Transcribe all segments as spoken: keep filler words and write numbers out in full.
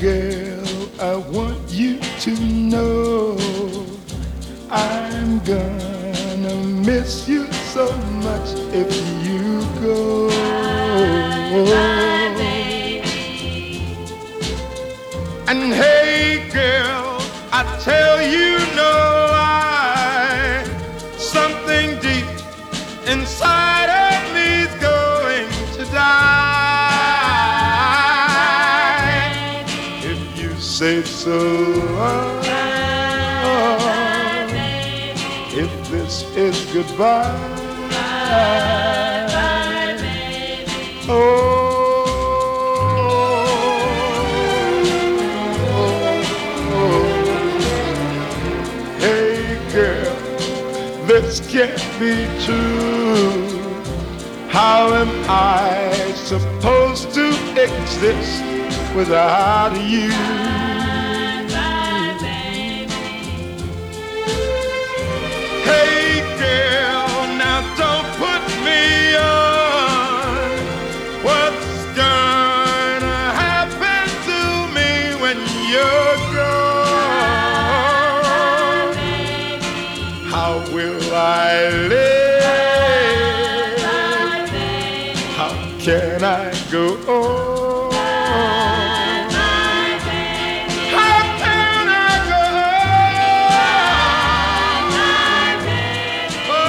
girl, I want you to know I'm gonna miss you so much if you go. Bye, baby. And hey girl, I tell you no lie, something deep inside of me's going to die. If you say so, if this is goodbye. Oh. This can't be true. How am I supposed to exist without you? Bye, baby. Hey girl, now don't put me on. What's gonna happen to me when you're gone? How will I live? How can I go on? How can I go on?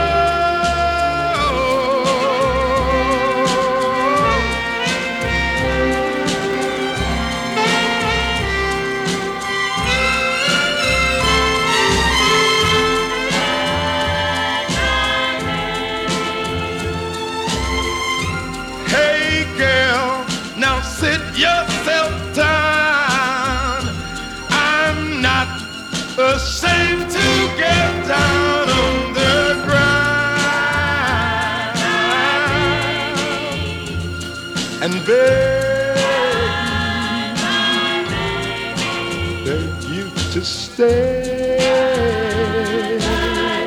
Now sit yourself down. I'm not ashamed to get down on the ground and beg, beg you to stay.